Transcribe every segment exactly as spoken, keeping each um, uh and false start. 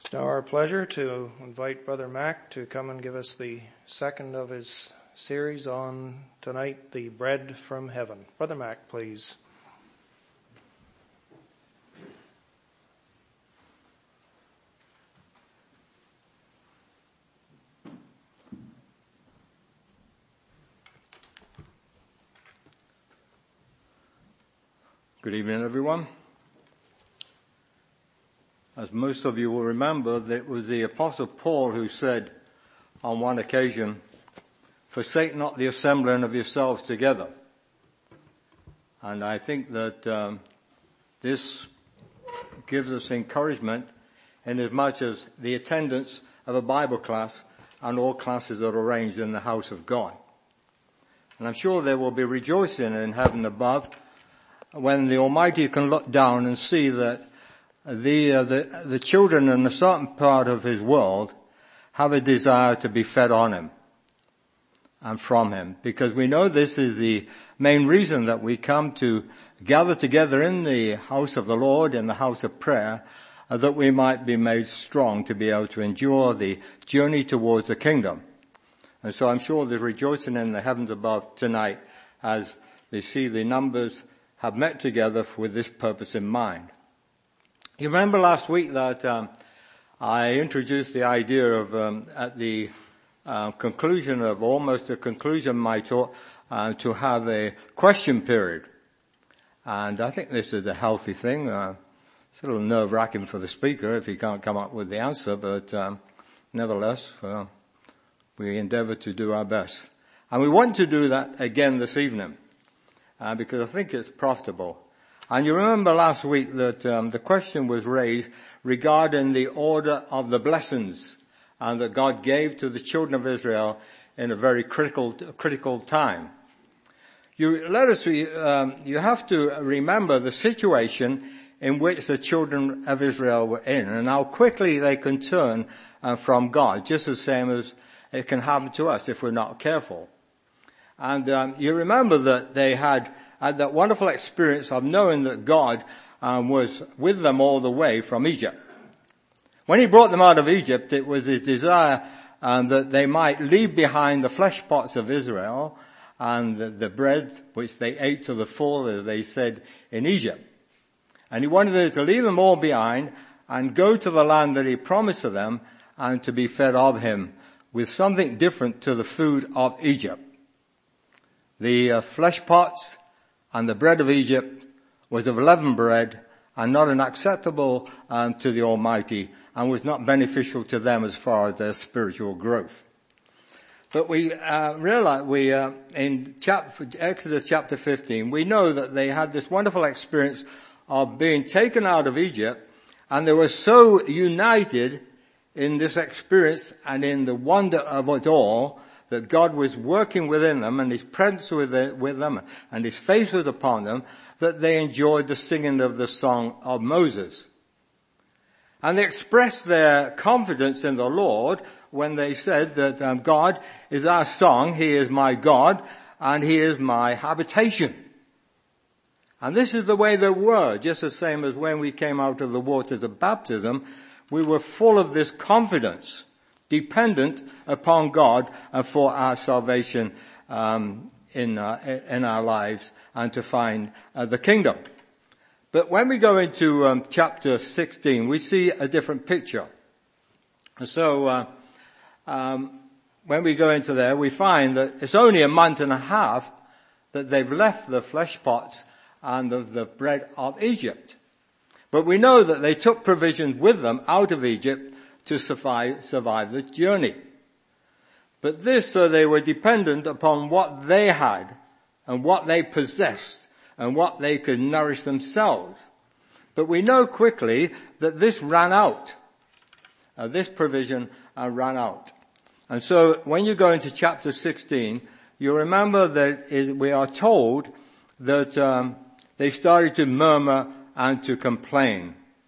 It's now our pleasure to invite Brother Mac to come and give us the second of his series on tonight, the bread from heaven. Brother Mac, please. Good evening, everyone. As most of you will remember, that it was the Apostle Paul who said on one occasion, "Forsake not the assembling of yourselves together." And I think that um, this gives us encouragement in as much as the attendance of a Bible class and all classes are arranged in the house of God. And I'm sure there will be rejoicing in heaven above when the Almighty can look down and see that the, uh, the, the children in a certain part of His world have a desire to be fed on Him and from Him. Because we know this is the main reason that we come to gather together in the house of the Lord, in the house of prayer, uh, that we might be made strong to be able to endure the journey towards the kingdom. And so I'm sure there's rejoicing in the heavens above tonight as they see the numbers have met together with this purpose in mind. You remember last week that um, I introduced the idea of um, at the uh, conclusion of almost the conclusion of my talk uh, to have a question period, and I think this is a healthy thing. Uh, it's a little nerve-wracking for the speaker if he can't come up with the answer, but um, nevertheless, uh, we endeavour to do our best, and we want to do that again this evening. Uh, because I think it's profitable. And you remember last week that um, the question was raised regarding the order of the blessings and that God gave to the children of Israel in a very critical critical time. You let us um, you have to remember the situation in which the children of Israel were in and how quickly they can turn uh, from God, just the same as it can happen to us if we're not careful. And um, you remember that they had, had that wonderful experience of knowing that God um, was with them all the way from Egypt. When He brought them out of Egypt, it was His desire um, that they might leave behind the flesh pots of Israel and the, the bread which they ate to the full, as they said, in Egypt. And He wanted them to leave them all behind and go to the land that He promised to them and to be fed of Him with something different to the food of Egypt. The uh, flesh pots and the bread of Egypt was of leavened bread and not an acceptable um, to the Almighty and was not beneficial to them as far as their spiritual growth. But we uh, realize we uh, in chapter, Exodus chapter fifteen, we know that they had this wonderful experience of being taken out of Egypt, and they were so united in this experience and in the wonder of it all that God was working within them and His presence was with them and His face was upon them, that they enjoyed the singing of the song of Moses. And they expressed their confidence in the Lord when they said that um, God is our song, He is my God, and He is my habitation. And this is the way they were, just the same as when we came out of the waters of baptism, we were full of this confidence, dependent upon God uh, for our salvation um, in, uh, in our lives and to find uh, the kingdom. But when we go into um, chapter sixteen, we see a different picture. So uh, um, when we go into there, we find that it's only a month and a half that they've left the flesh pots and the, the bread of Egypt. But we know that they took provisions with them out of Egypt to survive, survive the journey. But this, so they were dependent upon what they had and what they possessed and what they could nourish themselves. But we know quickly that this ran out. Uh, this provision uh, ran out. And so when you go into chapter sixteen, you remember that it, we are told that um, they started to murmur and to complain.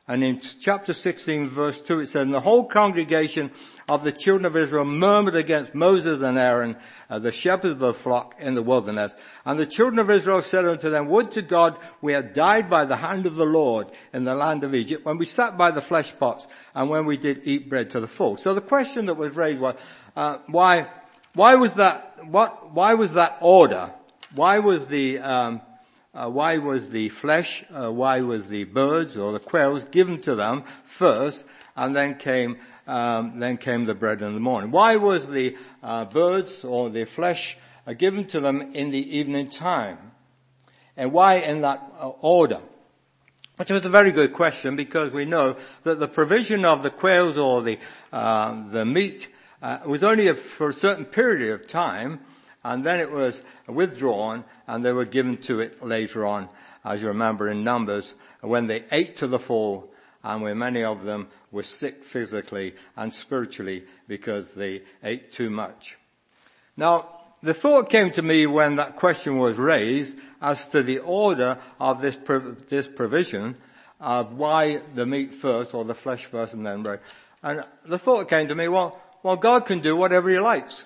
And in chapter sixteen, verse two, it says, and the whole congregation of the children of Israel murmured against Moses and Aaron, uh, the shepherds of the flock in the wilderness. And the children of Israel said unto them, would to God we had died by the hand of the Lord in the land of Egypt, when we sat by the flesh pots and when we did eat bread to the full. So the question that was raised was, uh, why, why was that, what, why was that order? Why was the, um, Uh, why was the flesh, uh, why was the birds or the quails given to them first, and then came, um, then came the bread in the morning? Why was the uh, birds or the flesh uh, given to them in the evening time? And why in that uh, order? Which was a very good question, because we know that the provision of the quails or the uh, the meat uh, was only a, for a certain period of time, and then it was withdrawn, and they were given to it later on, as you remember in Numbers, when they ate to the full, and where many of them were sick physically and spiritually because they ate too much. Now, the thought came to me when that question was raised as to the order of this this provision of why the meat first or the flesh first and then bread. And the thought came to me, well, well, God can do whatever he likes.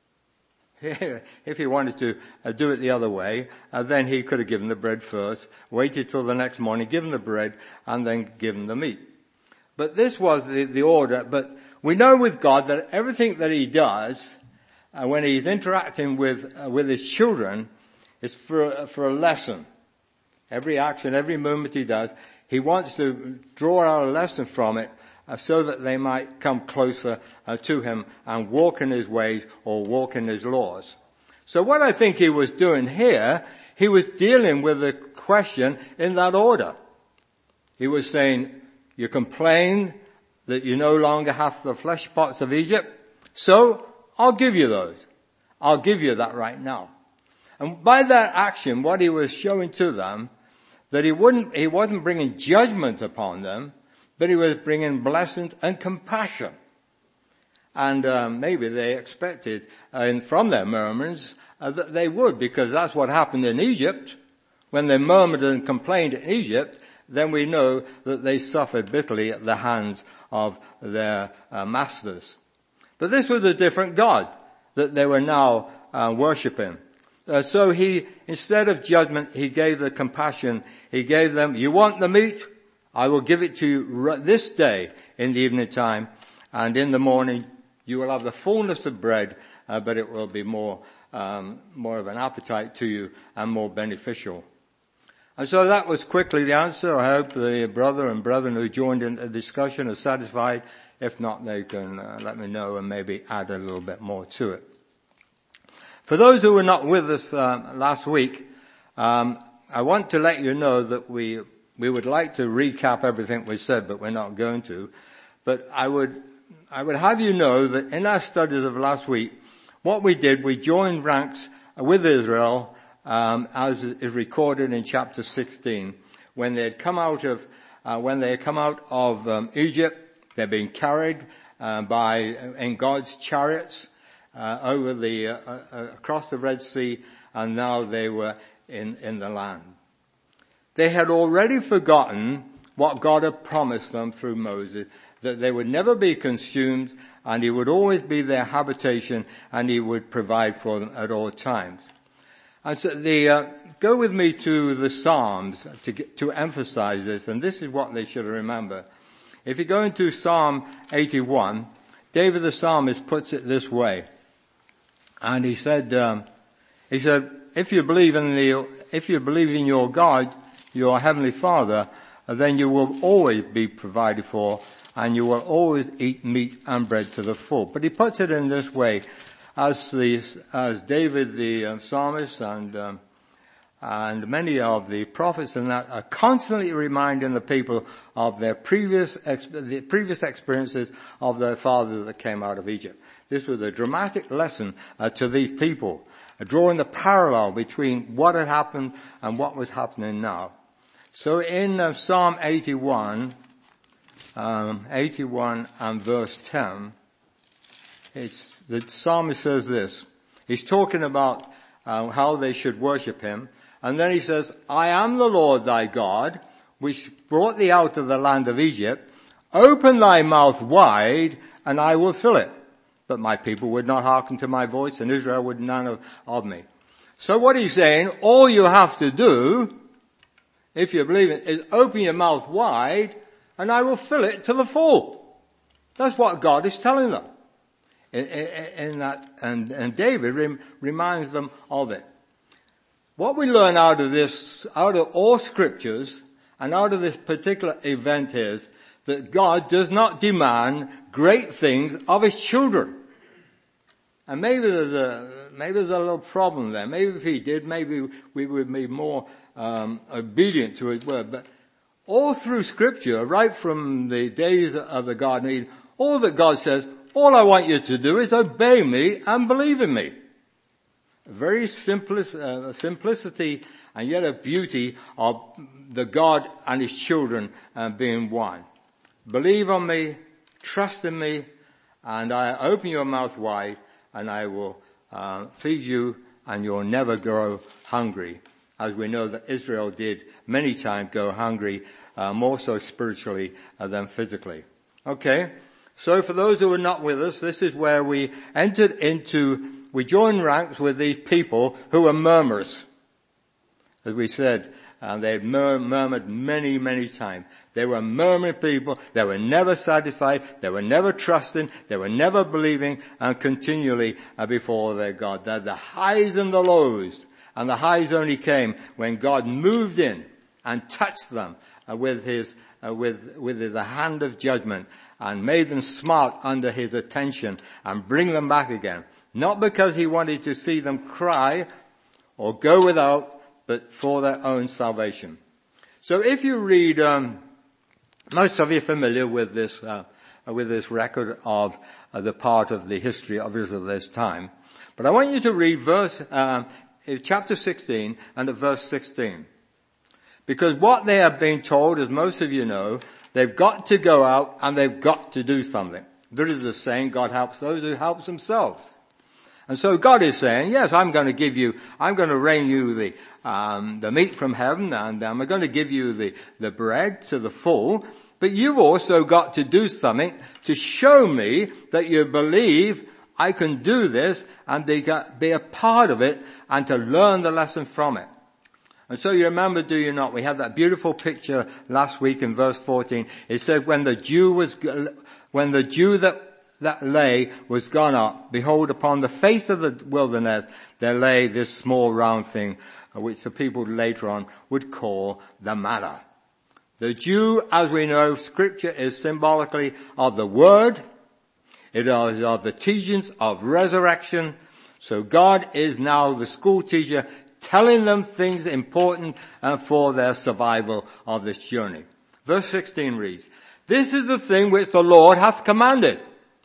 If he wanted to uh, do it the other way, uh, then he could have given the bread first, waited till the next morning, given the bread, and then given the meat. But this was the, the order. But we know with God that everything that he does, uh, when he's interacting with uh, with his children, is for uh, for a lesson. Every action, every movement he does, he wants to draw out a lesson from it, Uh, so that they might come closer uh, to him and walk in his ways or walk in his laws. So what I think he was doing here, he was dealing with the question in that order. He was saying, you complain that you no longer have the flesh pots of Egypt, so I'll give you those. I'll give you that right now. And by that action, what he was showing to them, that he wouldn't, he wasn't bringing judgment upon them, but he was bringing blessings and compassion. And um, maybe they expected uh, in, from their murmurings uh, that they would, because that's what happened in Egypt. When they murmured and complained in Egypt, then we know that they suffered bitterly at the hands of their uh, masters. But this was a different God that they were now uh, worshipping. Uh, so he, instead of judgment, he gave the compassion. He gave them, you want the meat? I will give it to you this day in the evening time, and in the morning you will have the fullness of bread, uh, but it will be more, um, more of an appetite to you and more beneficial. And so that was quickly the answer. I hope the brother and brethren who joined in the discussion are satisfied. If not, they can uh, let me know and maybe add a little bit more to it. For those who were not with us uh, last week, um, I want to let you know that we We would like to recap everything we said, but we're not going to. But I would, I would have you know that in our studies of last week, what we did, we joined ranks with Israel, um, as is recorded in chapter sixteen, when they had come out of, uh, when they had come out of um, Egypt. They're being carried uh, by in God's chariots uh, over the uh, uh, across the Red Sea, and now they were in in the land. They had already forgotten what God had promised them through Moses, that they would never be consumed, and he would always be their habitation, and he would provide for them at all times. And so the, uh, go with me to the Psalms to get, to emphasize this, and this is what they should remember. If you go into Psalm eighty-one, David the psalmist puts it this way, and he said, um, he said, if you believe in the, if you believe in your God, your heavenly Father, then you will always be provided for, and you will always eat meat and bread to the full. But he puts it in this way, as the as David the uh, psalmist and um, and many of the prophets and that are constantly reminding the people of their previous the previous experiences of their fathers that came out of Egypt. This was a dramatic lesson uh, to these people, uh, drawing the parallel between what had happened and what was happening now. So in uh, Psalm eighty-one, um, eighty-one and verse ten, it's, the psalmist says this. He's talking about uh, how they should worship him. And then he says, I am the Lord thy God, which brought thee out of the land of Egypt, open thy mouth wide, and I will fill it. But my people would not hearken to my voice, and Israel would none of, of me. So what he's saying, all you have to do, if you believe it, is open your mouth wide, and I will fill it to the full. That's what God is telling them. In, in, in that, and, and David rem, reminds them of it. What we learn out of this, out of all scriptures, and out of this particular event is that God does not demand great things of his children. And maybe there's a, maybe there's a little problem there. Maybe if he did, maybe we would be more um, obedient to his word. But all through scripture, right from the days of the Garden of Eden, all that God says, all I want you to do is obey me and believe in me. Very simplic- uh, simplicity and yet a beauty of the God and his children uh, being one. Believe on me, trust in me, and I open your mouth wide, and I will uh, feed you, and you'll never grow hungry. As we know that Israel did many times go hungry, uh, more so spiritually uh, than physically. Okay, so for those who are not with us, this is where we entered into, we joined ranks with these people who were murmurers. As we said, and they had mur- murmured many, many times. They were murmuring people. They were never satisfied. They were never trusting. They were never believing, and continually uh, before their God. They're the highs and the lows. And the highs only came when God moved in and touched them uh, with his, uh, with, with the hand of judgment, and made them smart under his attention and bring them back again. Not because he wanted to see them cry or go without, but for their own salvation. So if you read, um, most of you are familiar with this, uh, with this record of uh, the part of the history of Israel this time. But I want you to read verse, uh, chapter sixteen and at verse sixteen. Because what they have been told, as most of you know, they've got to go out and they've got to do something. There is a saying, God helps those who help themselves. And so God is saying, yes, I'm going to give you, I'm going to rain you the, um, the meat from heaven, and I'm going to give you the, the bread to the full, but you've also got to do something to show me that you believe I can do this and be, be a part of it and to learn the lesson from it. And so you remember, do you not, we had that beautiful picture last week in verse fourteen. It said, when the Jew was, when the Jew that that lay was gone up, behold, upon the face of the wilderness there lay this small round thing, which the people later on would call the manna. The Jew, as we know, scripture is symbolically of the word. It is of the teachings of resurrection. So God is now the school teacher telling them things important uh, for their survival of this journey. Verse sixteen reads, this is the thing which the Lord hath commanded.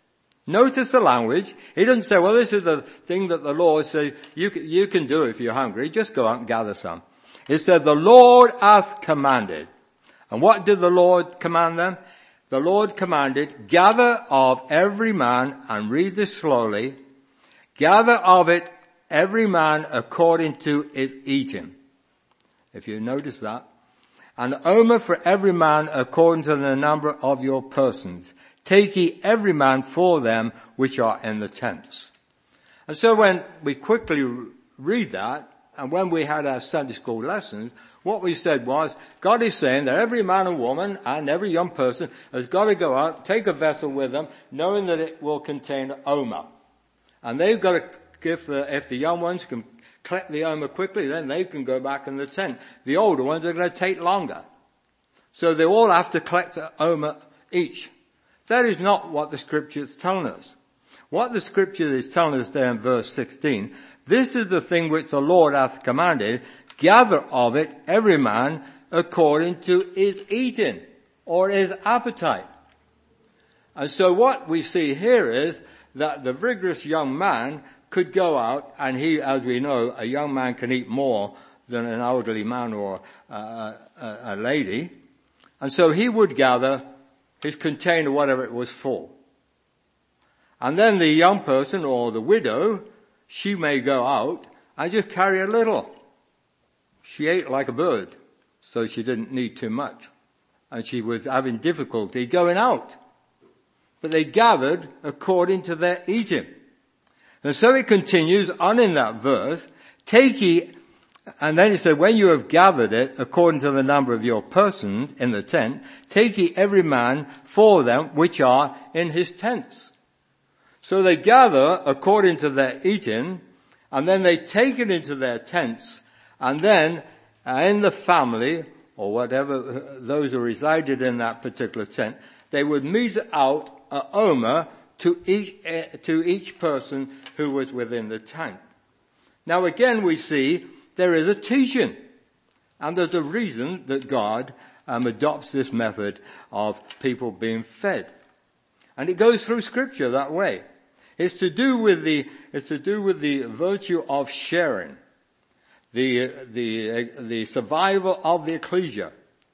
Notice the language. He doesn't say, well, this is the thing that the Lord says you can, you can do if you're hungry. Just go out and gather some. It said, the Lord hath commanded. And what did the Lord command them? The Lord commanded, gather of every man, and read this slowly, gather of it every man according to his eating. If you notice that. An omer for every man according to the number of your persons. Take ye every man for them which are in the tents. And so when we quickly read that, and when we had our Sunday school lessons, what we said was, God is saying that every man and woman and every young person has got to go out, take a vessel with them, knowing that it will contain omer. And they've got to give, the, if the young ones can collect the omer quickly, then they can go back in the tent. The older ones are going to take longer. So they all have to collect the omer each. That is not what the scripture is telling us. What the scripture is telling us there in verse sixteen, this is the thing which the Lord hath commanded, gather of it every man according to his eating or his appetite. And so what we see here is that the vigorous young man could go out, and he, as we know, a young man can eat more than an elderly man or uh, a, a lady. And so he would gather his container, whatever it was full. And then the young person or the widow, she may go out and just carry a little. She ate like a bird. so she didn't need too much. And she was having difficulty going out. But they gathered according to their eating. And so it continues on in that verse, take ye, and then it said, when you have gathered it according to the number of your persons in the tent, take ye every man for them which are in his tents. So they gather according to their eating, and then they take it into their tents, and then uh, in the family, or whatever, uh, those who resided in that particular tent, they would meet out a omer to each, uh, to each person who was within the tent. Now again we see there is a teaching, and there's a reason that God um, adopts this method of people being fed. And it goes through scripture that way. It's to do with the, it's to do with the virtue of sharing, the, the, the survival of the ecclesia.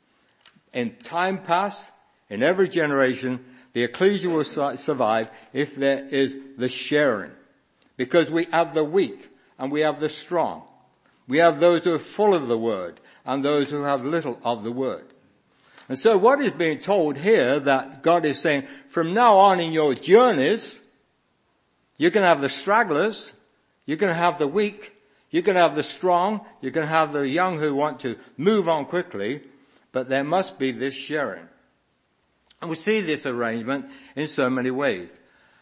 In time past, in every generation, the ecclesia will su- survive if there is the sharing. Because we have the weak and we have the strong. We have those who are full of the word and those who have little of the word. And so what is being told here, that God is saying, from now on in your journeys, you can have the stragglers, you can have the weak, you can have the strong, you can have the young who want to move on quickly, but there must be this sharing. And we see this arrangement in so many ways.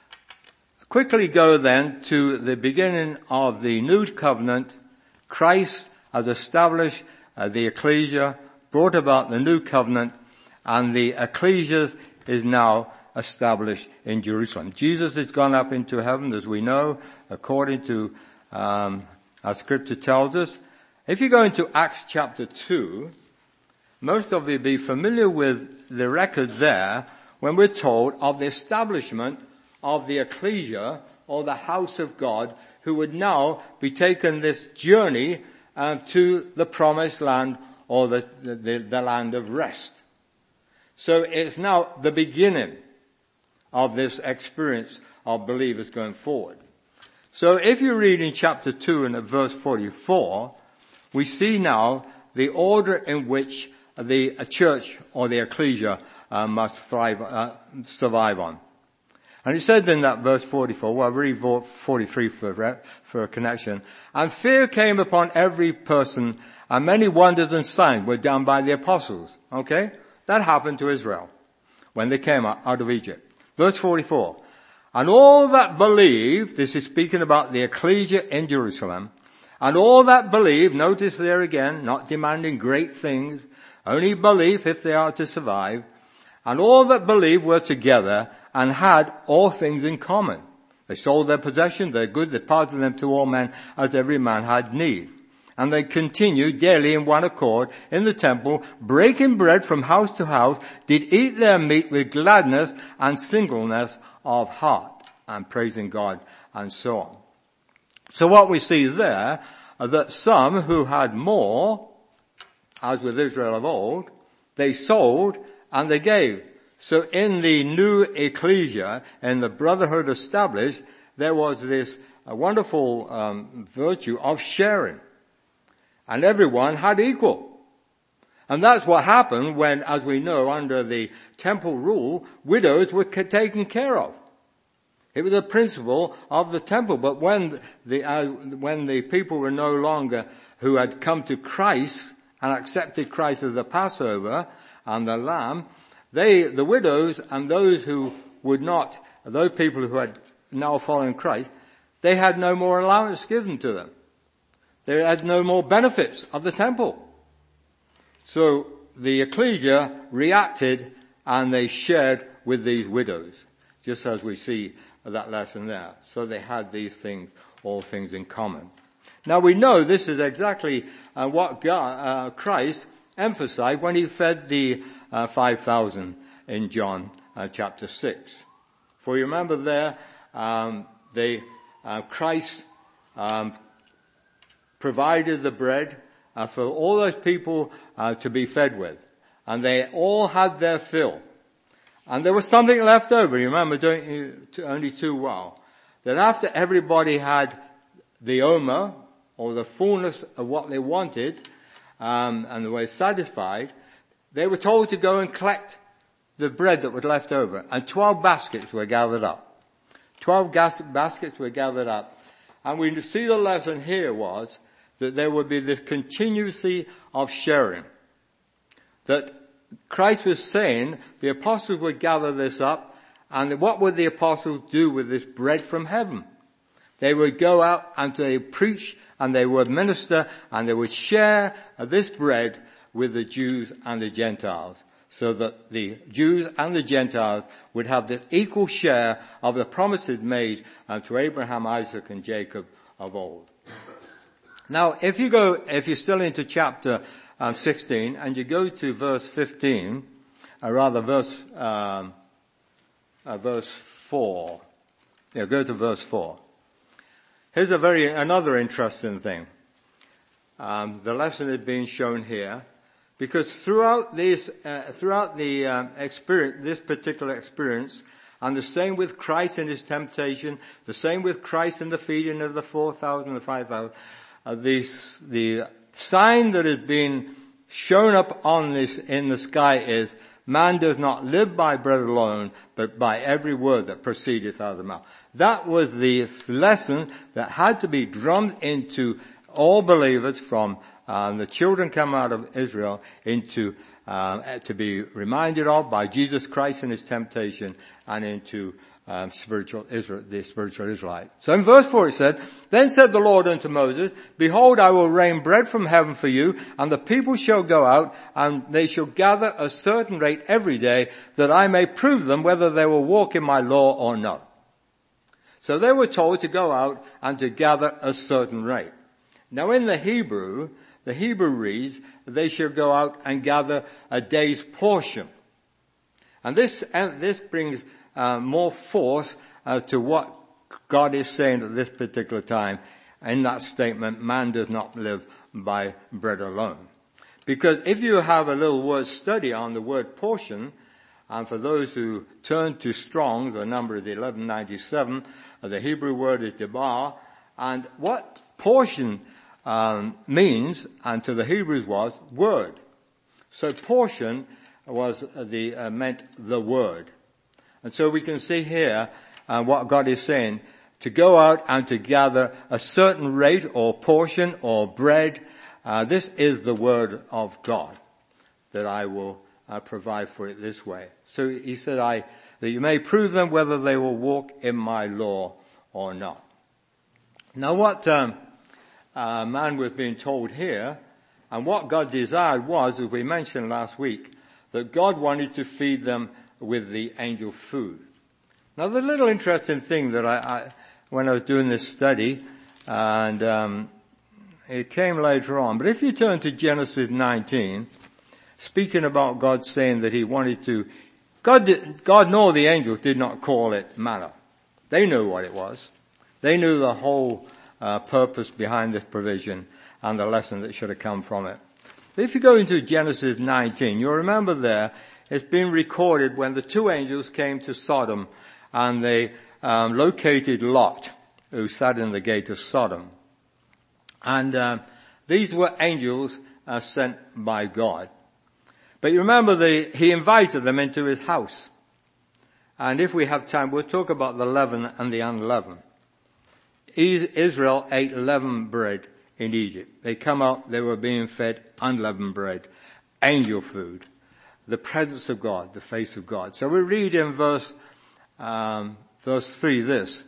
Quickly go then to the beginning of the New Covenant. Christ has established uh, the ecclesia, brought about the New Covenant, and the ecclesia is now established in Jerusalem. Jesus has gone up into heaven, as we know, according to um, our scripture tells us. If you go into Acts chapter two, most of you will be familiar with the record there when we're told of the establishment of the ecclesia, or the house of God, who would now be taking this journey uh, to the promised land, or the, the, the land of rest. So it's now the beginning of this experience of believers going forward. So if you read in chapter two and at verse forty-four, we see now the order in which the church or the ecclesia uh, must thrive, uh, survive on. And he said in that verse forty-four, well, read forty-three for, for a connection, and fear came upon every person, and many wonders and signs were done by the apostles. Okay? That happened to Israel when they came out, out of Egypt. Verse forty-four, and all that believe, this is speaking about the ecclesia in Jerusalem, and all that believe, notice there again, not demanding great things, only belief if they are to survive, and all that believe were together and had all things in common. They sold their possessions, their goods, they parted them to all men as every man had need. And they continued daily in one accord in the temple, breaking bread from house to house, did eat their meat with gladness and singleness of heart, and praising God, and so on. So what we see there are that some who had more, as with Israel of old, they sold and they gave. So in the new ecclesia, in the brotherhood established, there was this uh, wonderful um, virtue of sharing. And everyone had equal. And that's what happened when, as we know, under the temple rule, widows were taken care of. It was a principle of the temple. But when the, uh, when the people were no longer, who had come to Christ and accepted Christ as the Passover and the Lamb, they, the widows and those who would not, those people who had now fallen Christ, they had no more allowance given to them. They had no more benefits of the temple. So the ecclesia reacted and they shared with these widows, just as we see that lesson there. So they had these things, all things in common. Now we know this is exactly uh, what God, uh, Christ emphasized when he fed the uh, five thousand in John uh, chapter six. For you remember there, um, they, uh, Christ um, provided the bread uh, for all those people uh, to be fed with, and they all had their fill. And there was something left over. You remember, don't you, only too well, that after everybody had the omer, or the fullness of what they wanted, um, and they were satisfied, they were told to go and collect the bread that was left over, and twelve baskets were gathered up. Twelve gas- baskets were gathered up. And we see the lesson here was that there would be this continuity of sharing. That Christ was saying the apostles would gather this up, and what would the apostles do with this bread from heaven? They would go out and they would preach, and they would minister, and they would share this bread with the Jews and the Gentiles, so that the Jews and the Gentiles would have this equal share of the promises made uh, to Abraham, Isaac, and Jacob of old. Now, if you go, if you're still into chapter um, sixteen, and you go to verse fifteen, or rather verse um, uh, verse four, yeah, go to verse four. Here's a very another interesting thing. Um, the lesson is being shown here. Because throughout this, uh, throughout the um, experience, this particular experience, and the same with Christ in his temptation, the same with Christ in the feeding of the four thousand and the five thousand, uh, the, the sign that has been shown up on this, in the sky is, man does not live by bread alone, but by every word that proceedeth out of the mouth. That was the lesson that had to be drummed into all believers from Um, the children come out of Israel into um, to be reminded of by Jesus Christ in his temptation, and into um, spiritual Israel, the spiritual Israelite. So in verse four it said, "Then said the Lord unto Moses, Behold, I will rain bread from heaven for you, and the people shall go out, and they shall gather a certain rate every day, that I may prove them whether they will walk in my law or not." So they were told to go out and to gather a certain rate. Now in the Hebrew, The Hebrew reads, they shall go out and gather a day's portion. And this, and this brings uh, more force uh, to what God is saying at this particular time in that statement, man does not live by bread alone. Because if you have a little word study on the word portion, and for those who turn to Strong's, the number is eleven ninety-seven, the Hebrew word is debar, and what portion Um, means, and to the Hebrews was, word. So portion was the, uh, meant the word. And so we can see here, uh, what God is saying, to go out and to gather a certain rate or portion or bread, uh, this is the word of God, that I will uh, provide for it this way. So he said, I, that you may prove them whether they will walk in my law or not. Now what, um, Uh, man was being told here, and what God desired was, as we mentioned last week, that God wanted to feed them with the angel food. Now the little interesting thing that I, I when I was doing this study, and um, it came later on, but if you turn to Genesis nineteen, speaking about God saying that he wanted to, God, did, God nor the angels did not call it manna. They knew what it was. They knew the whole Uh, purpose behind this provision and the lesson that should have come from it. If you go into Genesis nineteen, you'll remember there, it's been recorded when the two angels came to Sodom and they um, located Lot, who sat in the gate of Sodom. And uh, these were angels uh, sent by God. But you remember the, he invited them into his house. And if we have time, we'll talk about the leaven and the unleavened. Israel ate leavened bread in Egypt. They come out, they were being fed unleavened bread, angel food, the presence of God, the face of God. So we read in verse, um, verse three this.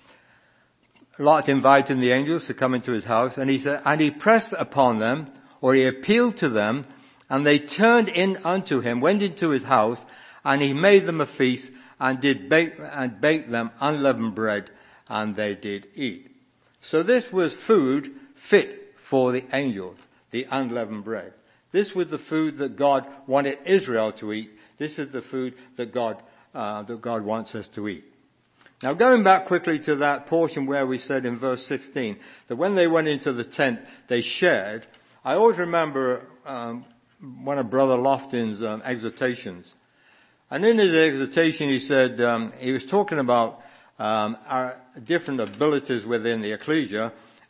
Lot invited the angels to come into his house, and he said, and he pressed upon them, or he appealed to them, and they turned in unto him, went into his house, and he made them a feast, and did bake, and baked them unleavened bread, and they did eat. So this was food fit for the angels, the unleavened bread. This was the food that God wanted Israel to eat. This is the food that God, uh, that God wants us to eat. Now going back quickly to that portion where we said in verse sixteen, that when they went into the tent, they shared. I always remember, um, one of Brother Lofton's um, exhortations. And in his exhortation he said, um, he was talking about Um, our different abilities within the ecclesia,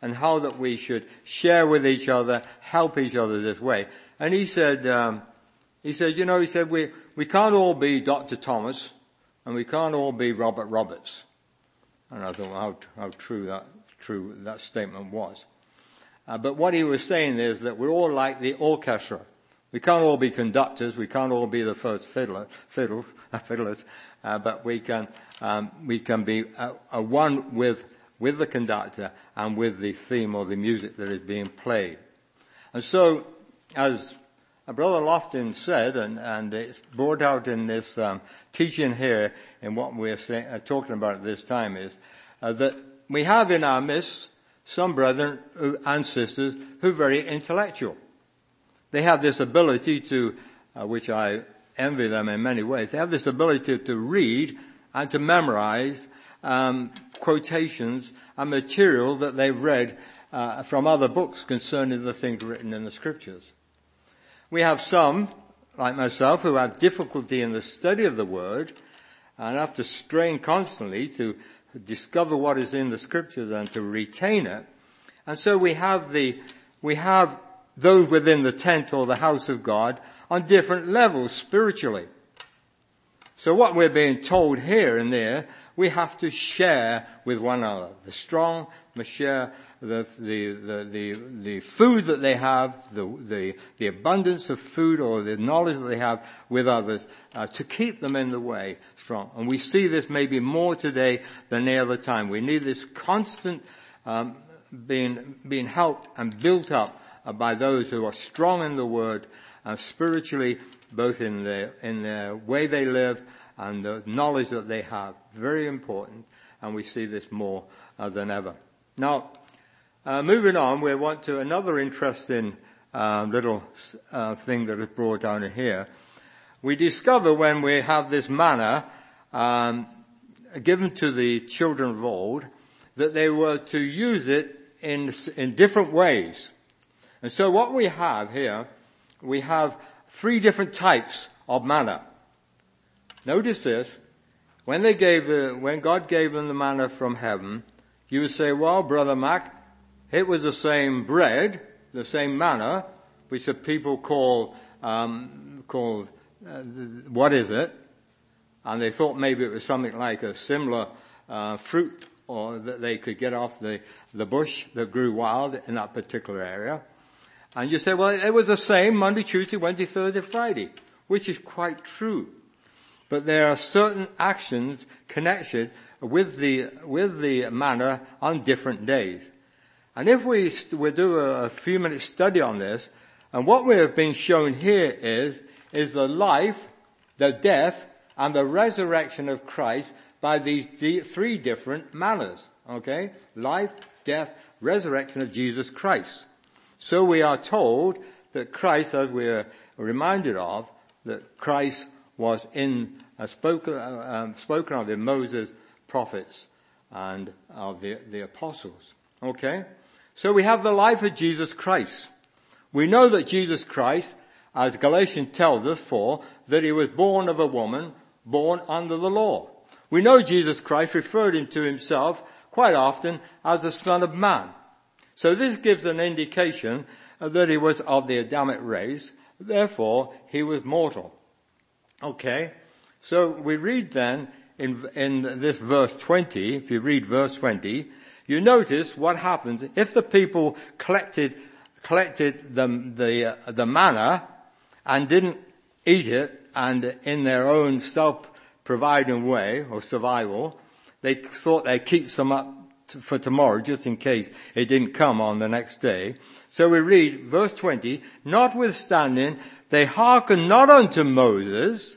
and how that we should share with each other, help each other this way. And he said, um, he said, you know, he said, we, we can't all be Doctor Thomas, and we can't all be Robert Roberts. And I thought how, how true that, true that statement was. Uh, but what he was saying is that we're all like the orchestra. We can't all be conductors. We can't all be the first fiddler, fiddles, fiddlers. Uh, but we can, um, we can be a, a one with, with the conductor and with the theme or the music that is being played. And so, as Brother Lofton said, and, and it's brought out in this um, teaching here, in what we're say, uh, talking about at this time, is uh, that we have in our midst some brethren and sisters who are very intellectual. They have this ability to, uh, which I envy them in many ways, they have this ability to, to read and to memorize um, quotations and material that they've read uh, from other books concerning the things written in the Scriptures. We have some, like myself, who have difficulty in the study of the Word and have to strain constantly to discover what is in the Scriptures and to retain it. And so we have the, we have those within the tent or the house of God on different levels spiritually. So what we're being told here and there, we have to share with one another. The strong must share the, the, the, the, the food that they have, the, the, the abundance of food or the knowledge that they have with others, uh, to keep them in the way strong. And we see this maybe more today than any other time. We need this constant, um, being, being helped and built up uh, by those who are strong in the Word, uh, spiritually, both in their, in their way they live and the knowledge that they have. Very important. And we see this more uh, than ever. Now, uh, moving on, we want to another interesting uh, little uh, thing that is brought down in here. We discover when we have this manna um, given to the children of old that they were to use it in in different ways. And so what we have here, we have three different types of manna. Notice this. When they gave the, when God gave them the manna from heaven, you would say, well, Brother Mac, it was the same bread, the same manna, which the people call, um, called, uh, what is it? And they thought maybe it was something like a similar, uh, fruit or that they could get off the, the bush that grew wild in that particular area. And you say, well, it was the same Monday, Tuesday, Wednesday, Thursday, Friday, which is quite true. But there are certain actions connected with the, with the manna on different days. And if we, we do a, a few minutes study on this, and what we have been shown here is, is the life, the death, and the resurrection of Christ by these d- three different manners. Okay? Life, death, resurrection of Jesus Christ. So we are told that Christ, as we are reminded of, that Christ was in, uh, spoken, uh, um, spoken of in Moses, prophets, and of the, the apostles. Okay? So we have the life of Jesus Christ. We know that Jesus Christ, as Galatians tells us, for that he was born of a woman, born under the law. We know Jesus Christ referred him to himself quite often as the Son of Man. So this gives an indication that he was of the Adamic race, therefore he was mortal. Okay, so we read then in, in this verse twenty, if you read verse twenty, you notice what happens if the people collected, collected the, the, uh, the manna and didn't eat it and in their own self-providing way or survival, they thought they'd keep some up for tomorrow just in case it didn't come on the next day. So we read verse twenty, notwithstanding they hearkened not unto Moses,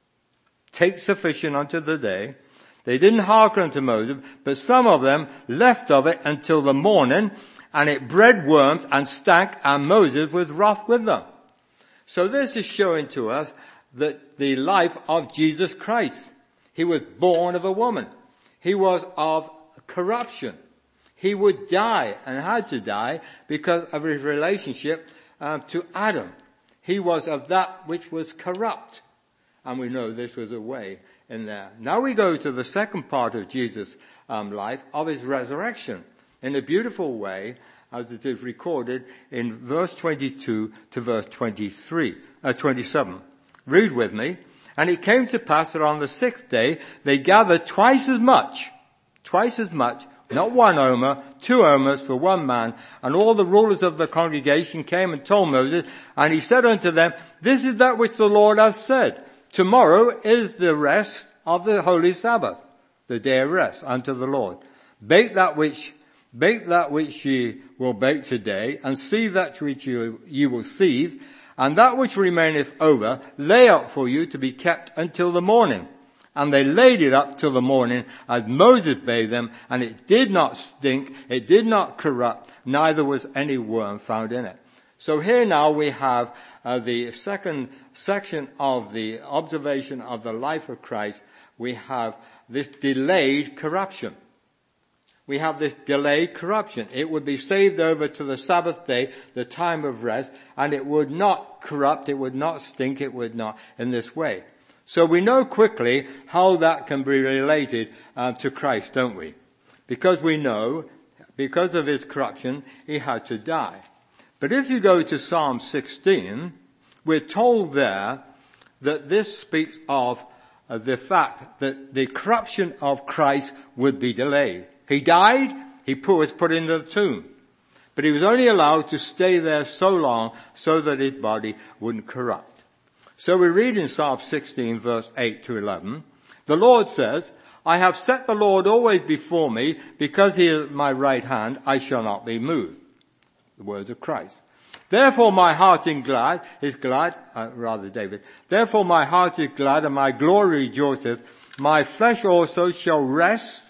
take sufficient unto the day. They didn't hearken unto Moses, but some of them left of it until the morning, and it bred worms and stank, and Moses was wroth with them. So this is showing to us that the life of Jesus Christ. He was born of a woman. He was of corruption. He would die and had to die because of his relationship um, to Adam. He was of that which was corrupt. And we know this was a way in there. Now we go to the second part of Jesus' um, life, of his resurrection. in a beautiful way, as it is recorded in verse twenty-two to verse twenty-three, uh, twenty-seven. Read with me. And it came to pass that on the sixth day they gathered twice as much, twice as much, not one omer, two omers for one man. And all the rulers of the congregation came and told Moses, and he said unto them, this is that which the Lord has said. Tomorrow is the rest of the holy Sabbath, the day of rest unto the Lord. Bake that which, bake that which ye will bake today, and seethe that which you, ye will seethe, and that which remaineth over, lay up for you to be kept until the morning. And they laid it up till the morning, as Moses bade them, and it did not stink, it did not corrupt, neither was any worm found in it. So here now we have uh, the second section of the observation of the life of Christ. We have this delayed corruption. We have this delayed corruption. It would be saved over to the Sabbath day, the time of rest, and it would not corrupt, it would not stink, it would not in this way. So we know quickly how that can be related uh, to Christ, don't we? Because we know, because of his corruption, he had to die. But if you go to Psalm sixteen, we're told there that this speaks of uh, the fact that the corruption of Christ would be delayed. He died, he was put into the tomb. But he was only allowed to stay there so long so that his body wouldn't corrupt. So we read in Psalm sixteen verse eight to eleven, the Lord says, I have set the Lord always before me, because he is at my right hand, I shall not be moved. The words of Christ. Therefore my heart is glad, is glad, uh, rather David, therefore my heart is glad and my glory rejoiceth, my flesh also shall rest,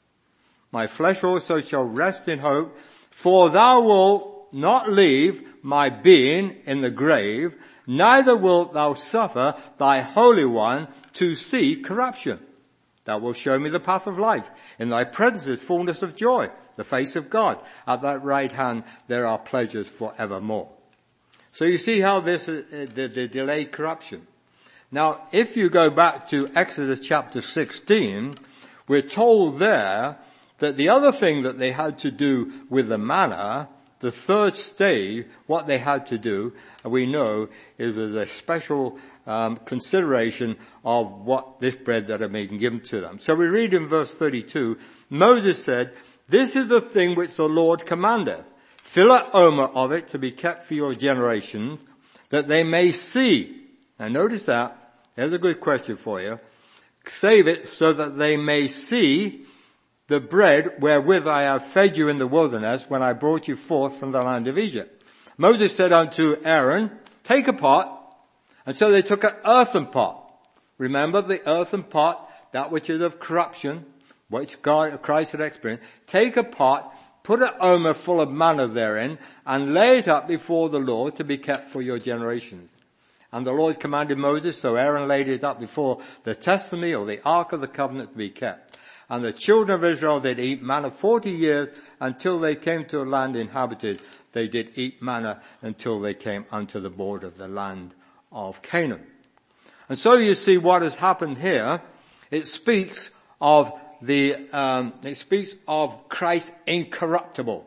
my flesh also shall rest in hope, for thou wilt not leave my being in the grave, neither wilt thou suffer thy Holy One to see corruption. Thou wilt show me the path of life. In thy presence is fullness of joy, the face of God. At thy right hand there are pleasures forevermore. So you see how this is the, the delayed corruption. Now, if you go back to Exodus chapter sixteen, we're told there that the other thing that they had to do with the manna, the third stage, what they had to do, we know, is was a special um, consideration of what this bread that had been given to them. So we read in verse thirty-two, Moses said, this is the thing which the Lord commandeth. Fill an omer of it to be kept for your generations, that they may see. Now notice that. There's a good question for you. Save it so that they may see the bread wherewith I have fed you in the wilderness when I brought you forth from the land of Egypt. Moses said unto Aaron, take a pot. And so they took an earthen pot. Remember the earthen pot, that which is of corruption, which God, Christ had experienced. Take a pot, put an omer full of manna therein, and lay it up before the Lord to be kept for your generations. And the Lord commanded Moses, so Aaron laid it up before the testimony or the ark of the covenant to be kept. And the children of Israel did eat manna forty years until they came to a land inhabited. They did eat manna until they came unto the border of the land of Canaan. And so you see what has happened here. It speaks of the, um, it speaks of Christ incorruptible.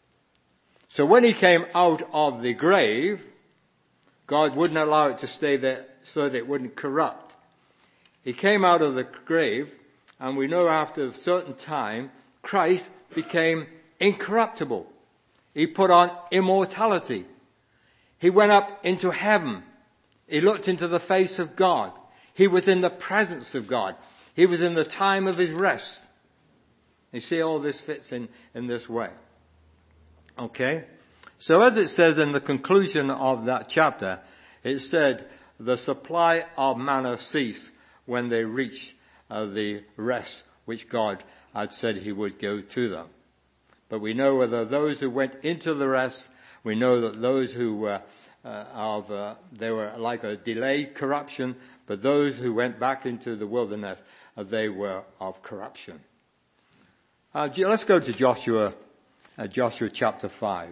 So when he came out of the grave, God wouldn't allow it to stay there so that it wouldn't corrupt. He came out of the grave, and we know after a certain time, Christ became incorruptible. He put on immortality. He went up into heaven. He looked into the face of God. He was in the presence of God. He was in the time of his rest. You see, all this fits in, in this way. Okay? So as it says in the conclusion of that chapter, it said, the supply of manna ceased when they reached uh, the rest which God had said he would go to them. But we know whether those who went into the rest, we know that those who were uh, of, uh, they were like a delayed corruption, but those who went back into the wilderness, uh, they were of corruption. Uh, let's go to Joshua, uh, Joshua chapter five.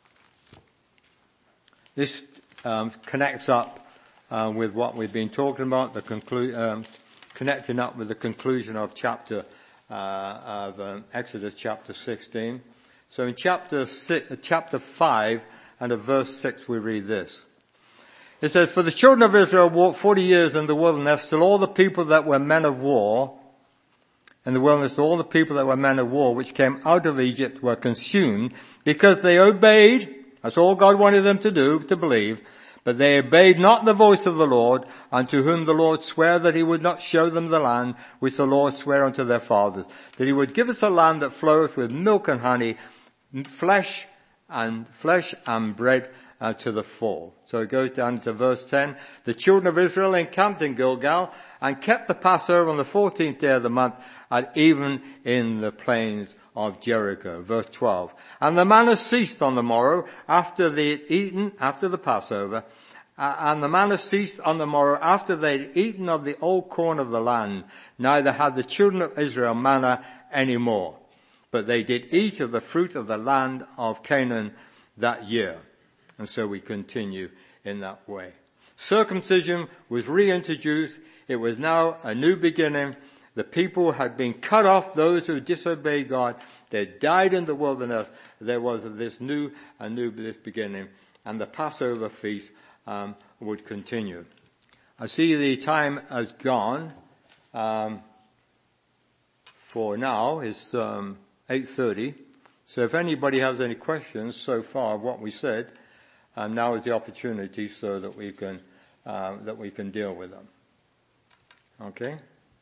This um, connects up uh, with what we've been talking about, the conclu- um, connecting up with the conclusion of chapter uh, of um, Exodus chapter sixteen. So in chapter six, chapter five and at verse six we read this. It says, for the children of Israel walked forty years in the wilderness till all the people that were men of war, in the wilderness all the people that were men of war which came out of Egypt were consumed because they obeyed, that's all God wanted them to do, to believe, but they obeyed not the voice of the Lord, unto whom the Lord sware that he would not show them the land which the Lord sware unto their fathers, that he would give us a land that floweth with milk and honey, flesh and flesh and bread uh, to the full. So it goes down to verse ten. The children of Israel encamped in Gilgal and kept the Passover on the fourteenth day of the month, and even in the plains of Jericho. Verse twelve. And the manna ceased on the morrow after they had eaten, after the Passover, uh, and the manna ceased on the morrow after they had eaten of the old corn of the land. Neither had the children of Israel manna any more, but they did eat of the fruit of the land of Canaan that year. And so we continue in that way. Circumcision was reintroduced. It was now a new beginning. The people had been cut off, those who disobeyed God. They died in the wilderness. There was this new, a new this beginning. And the Passover feast um, would continue. I see the time has gone. Um, for now, it's um, eight thirty. So if anybody has any questions so far of what we said, and now is the opportunity so that we can uh, that we can deal with them. Okay?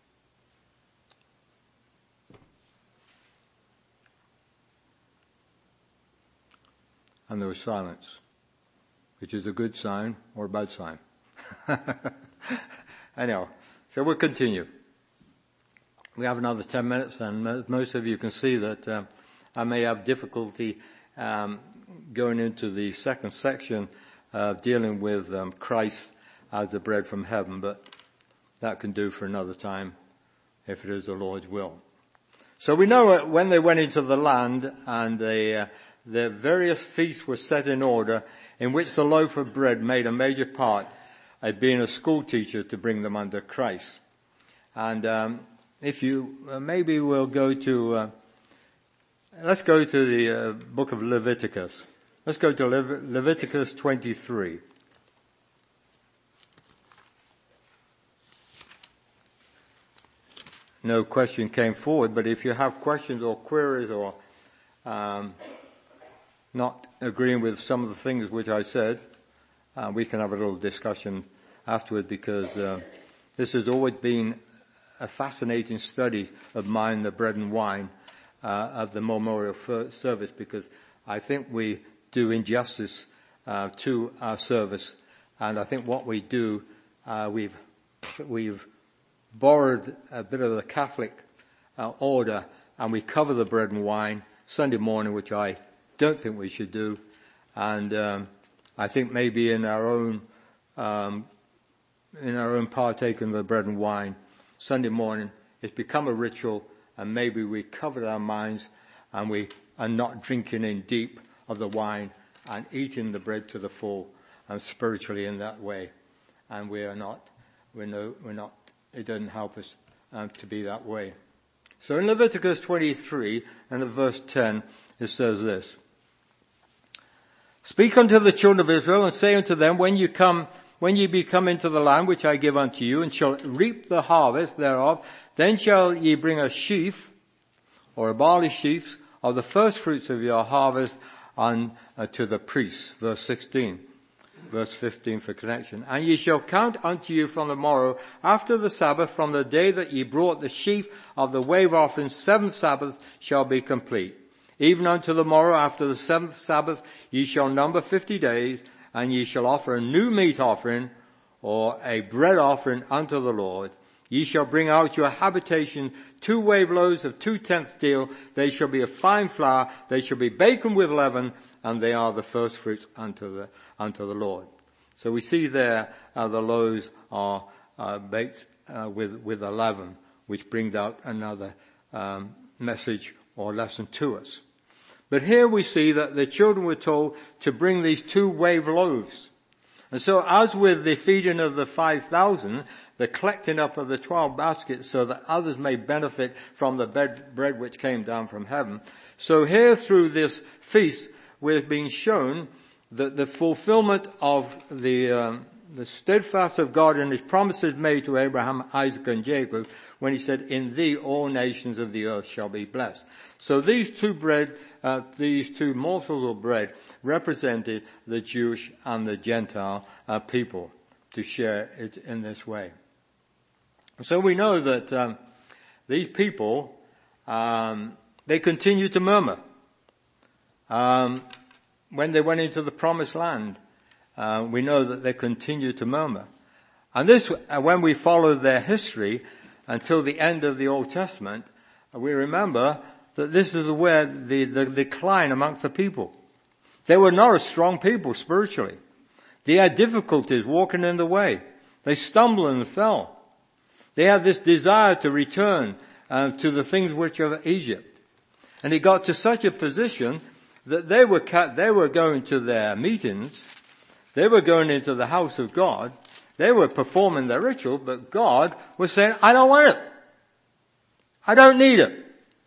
And there was silence, which is a good sign or a bad sign. Anyhow, so we'll continue. We have another ten minutes, and most of you can see that uh, I may have difficulty um, going into the second section uh, dealing with um, Christ as the bread from heaven, but that can do for another time if it is the Lord's will. So we know when they went into the land and they, uh, the various feasts were set in order, in which the loaf of bread made a major part, uh, being a school teacher to bring them under Christ. And um, if you uh, maybe we'll go to uh, let's go to the uh, book of Leviticus. Let's go to Le- Leviticus twenty-three. No question came forward, but if you have questions or queries or um, not agreeing with some of the things which I said, uh, we can have a little discussion afterward, because uh, this has always been a fascinating study of mine, the bread and wine uh, of the memorial service, because I think we do injustice uh, to our service, and I think what we do, uh, we've we've borrowed a bit of the Catholic uh, order, and we cover the bread and wine Sunday morning, which I don't think we should do. And um, I think maybe in our own um, in our own partaking of the bread and wine Sunday morning, it's become a ritual, and maybe we covered our minds and we are not drinking in deep of the wine and eating the bread to the full, and spiritually in that way. And we are not, we're no, we're not. It doesn't help us um, to be that way. So in Leviticus twenty-three and at verse ten, it says this: "Speak unto the children of Israel, and say unto them, when you come, when ye be come into the land which I give unto you, and shall reap the harvest thereof, then shall ye bring a sheaf, or a barley sheaf, of the first fruits of your harvest unto uh, the priests." Verse sixteen. Verse fifteen for connection. "And ye shall count unto you from the morrow after the Sabbath, from the day that ye brought the sheaf of the wave offering, seven Sabbaths shall be complete. Even unto the morrow after the seventh Sabbath ye shall number fifty days, and ye shall offer a new meat offering, or a bread offering unto the Lord. Ye shall bring out your habitation two wave loaves of two tenths deal. They shall be of fine flour. They shall be baken with leaven, and they are the first fruits unto the unto the Lord." So we see there uh, the loaves are uh, baked uh, with with a leaven, which brings out another um, message or lesson to us. But here we see that the children were told to bring these two wave loaves. And so as with the feeding of the five thousand, the collecting up of the twelve baskets so that others may benefit from the bread, bread which came down from heaven, so here through this feast we're being shown that the fulfillment of the um, the steadfast of God and his promises made to Abraham, Isaac and Jacob when he said, in thee all nations of the earth shall be blessed. So these two bread, uh, these two morsels of bread represented the Jewish and the Gentile uh, people to share it in this way. So we know that um, these people, um, they continue to murmur. Um, when they went into the promised land, uh, we know that they continue to murmur. And this, uh, when we follow their history until the end of the Old Testament, uh, we remember that this is where the, the decline amongst the people. They were not a strong people spiritually. They had difficulties walking in the way. They stumbled and fell. They had this desire to return uh, to the things which are of Egypt. And it got to such a position that they were ca- they were going to their meetings, they were going into the house of God, they were performing their ritual, but God was saying, I don't want it. I don't need it.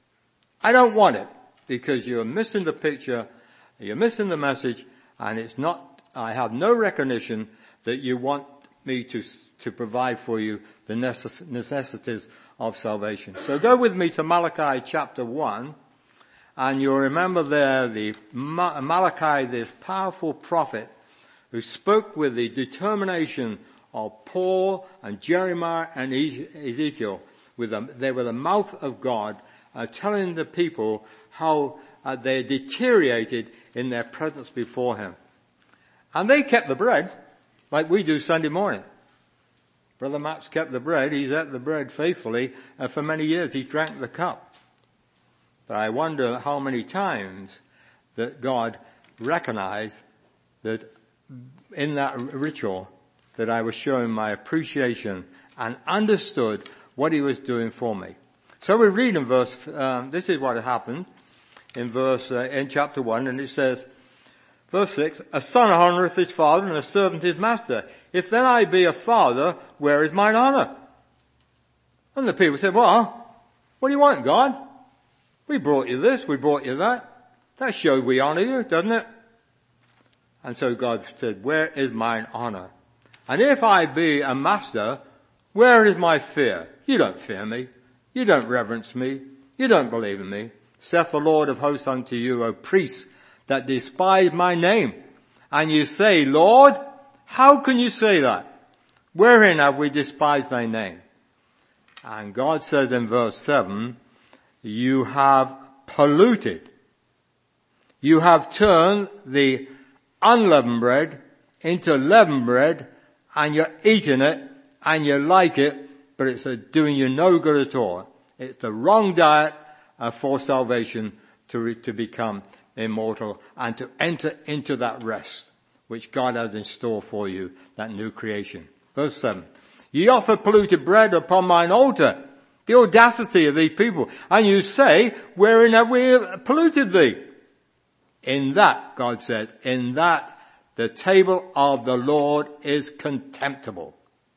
I don't want it. Because you're missing the picture, you're missing the message, and it's not, I have no recognition that you want me to, to provide for you the necess- necessities of salvation. So go with me to Malachi chapter one, and you'll remember there the Malachi, this powerful prophet who spoke with the determination of Paul and Jeremiah and Ezekiel. With them, they were the mouth of God, uh, telling the people how uh, they deteriorated in their presence before him. And they kept the bread, like we do Sunday morning. Brother Max kept the bread. He's ate the bread faithfully uh, for many years. He drank the cup. But I wonder how many times that God recognized that in that ritual that I was showing my appreciation and understood what he was doing for me. So we read in verse, um, this is what happened in verse, uh, in chapter one, and it says, verse six, a son honoureth his father and a servant his master. If then I be a father, where is mine honour? And the people said, well, what do you want, God? We brought you this, we brought you that. That showed we honour you, doesn't it? And so God said, where is mine honour? And if I be a master, where is my fear? You don't fear me. You don't reverence me. You don't believe in me. Saith the Lord of hosts unto you, O priests that despise my name. And you say, Lord, how can you say that? Wherein have we despised thy name? And God says in verse seven, you have polluted. You have turned the unleavened bread into leavened bread, and you're eating it, and you like it, but it's doing you no good at all. It's the wrong diet uh, for salvation to re- to become immortal and to enter into that rest which God has in store for you, that new creation. Verse seven. Ye offer polluted bread upon mine altar. The audacity of these people. And you say, wherein have we polluted thee? In that, God said, in that the table of the Lord is contemptible.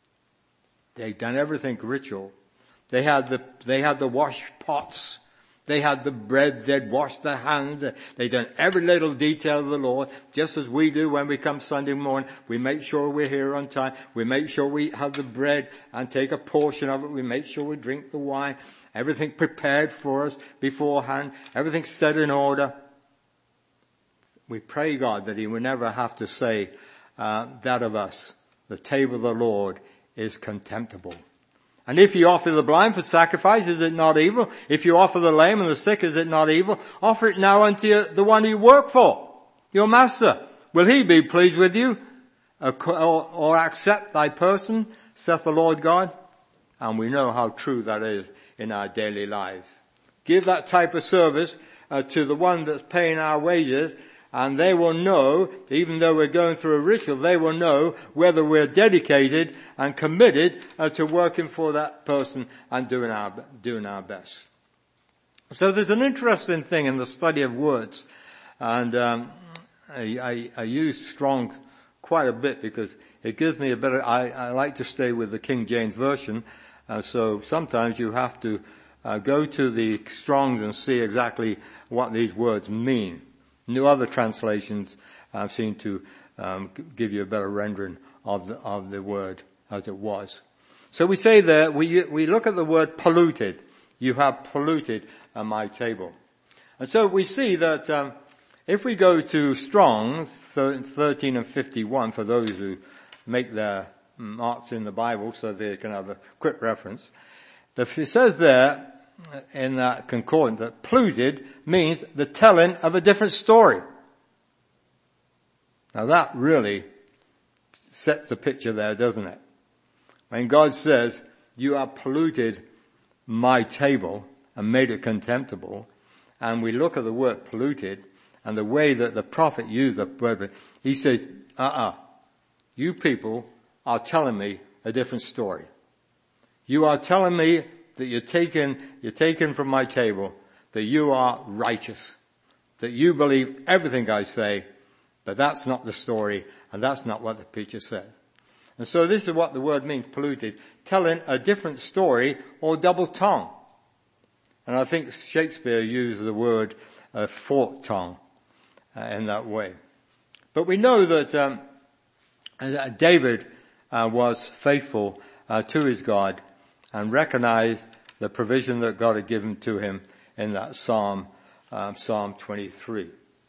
They'd done everything ritual. They had the, they had the wash pots. They had the bread. They'd washed their hands. They'd done every little detail of the Lord, just as we do when we come Sunday morning. We make sure we're here on time. We make sure we have the bread and take a portion of it. We make sure we drink the wine. Everything prepared for us beforehand. Everything set in order. We pray God that he will never have to say uh, that of us. The table of the Lord is contemptible. And if you offer the blind for sacrifice, is it not evil? If you offer the lame and the sick, is it not evil? Offer it now unto the one you work for, your master. Will he be pleased with you, or, or accept thy person, saith the Lord God? And we know how true that is in our daily lives. Give that type of service uh, to the one that's paying our wages, and they will know, even though we're going through a ritual, they will know whether we're dedicated and committed uh, to working for that person and doing our, doing our best. So there's an interesting thing in the study of words, and um, I, I, I use strong quite a bit because it gives me a better, I, I like to stay with the King James Version, uh, so sometimes you have to uh, go to the Strong's and see exactly what these words mean. New other translations uh, seem to um, give you a better rendering of the, of the word as it was. So we say there, we, we look at the word polluted. You have polluted uh, my table. And so we see that um, if we go to Strong's thirteen and fifty-one, for those who make their marks in the Bible so they can have a quick reference, it says there in that concordance that polluted means the telling of a different story. Now that really sets the picture there, doesn't it? When God says, you have polluted my table and made it contemptible, and we look at the word polluted and the way that the prophet used the word, he says, uh-uh, you people are telling me a different story. You are telling me that you're taken, you're taken from my table, that you are righteous, that you believe everything I say, but that's not the story, and that's not what the preacher says. And so this is what the word means, polluted, telling a different story or double tongue. And I think Shakespeare used the word uh, forked tongue uh, in that way. But we know that um, David uh, was faithful uh, to his God and recognized the provision that God had given to him in that Psalm, um, Psalm twenty-three.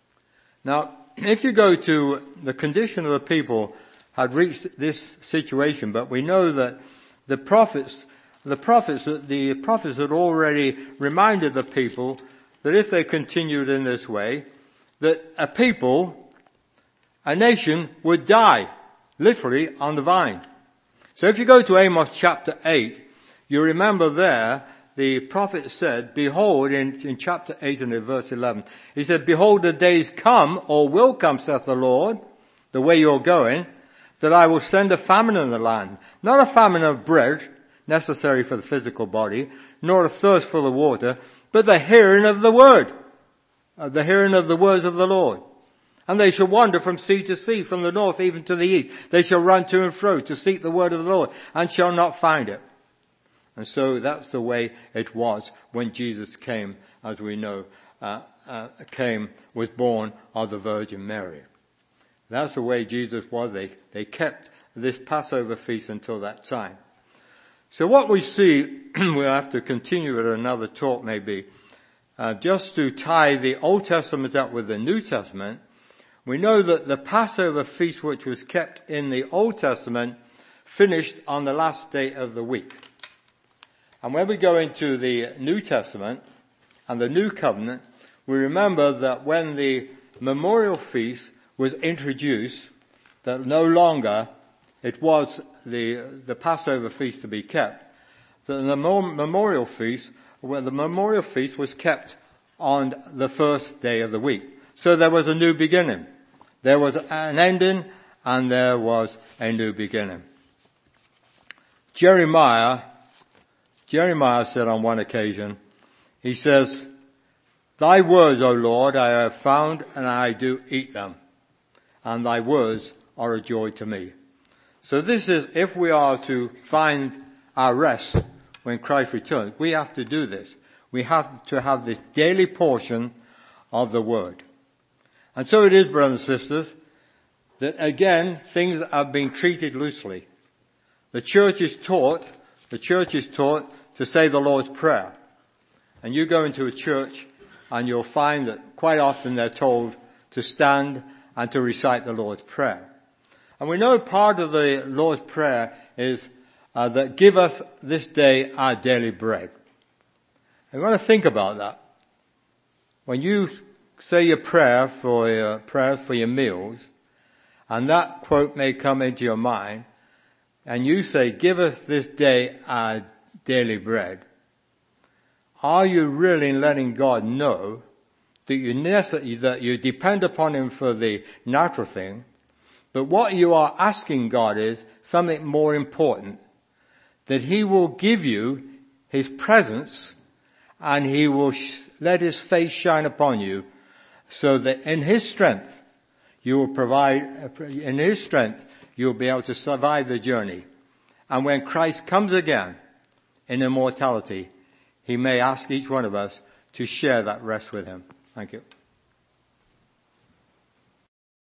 Now, if you go to the condition of the people had reached this situation, but we know that the prophets, the prophets, the prophets had already reminded the people that if they continued in this way, that a people, a nation would die, literally on the vine. So if you go to Amos chapter eight, you remember there, the prophet said, behold, in, in chapter eight and in verse eleven, he said, behold, the days come, or will come, saith the Lord, the way you're going, that I will send a famine in the land. Not a famine of bread, necessary for the physical body, nor a thirst for the water, but the hearing of the word, uh, the hearing of the words of the Lord. And they shall wander from sea to sea, from the north even to the east. They shall run to and fro to seek the word of the Lord, and shall not find it. And so that's the way it was when Jesus came, as we know, uh, uh, came, was born of the Virgin Mary. That's the way Jesus was. They, they kept this Passover feast until that time. So what we see, we'll have to continue at another talk maybe, uh, just to tie the Old Testament up with the New Testament. We know that the Passover feast which was kept in the Old Testament finished on the last day of the week. And when we go into the New Testament and the New Covenant, we remember that when the memorial feast was introduced, that no longer it was the, the Passover feast to be kept. The, the memorial feast, well, the memorial feast was kept on the first day of the week. So there was a new beginning. There was an ending and there was a new beginning. Jeremiah, Jeremiah said on one occasion, he says, thy words, O Lord, I have found and I do eat them. And thy words are a joy to me. So this is, if we are to find our rest when Christ returns, we have to do this. We have to have this daily portion of the word. And so it is, brothers and sisters, that again, things are being treated loosely. The church is taught, the church is taught to say the Lord's Prayer. And you go into a church and you'll find that quite often they're told to stand and to recite the Lord's Prayer. And we know part of the Lord's Prayer is uh, that give us this day our daily bread. And we want to think about that. When you say your prayer for your prayers for your meals, and that quote may come into your mind, and you say, give us this day our daily bread, are you really letting God know that you, necess- that you depend upon him for the natural thing, but what you are asking God is something more important, that he will give you his presence and he will sh- let his face shine upon you so that in his strength you will provide, in his strength, you'll be able to survive the journey. And when Christ comes again in immortality, he may ask each one of us to share that rest with him. Thank you.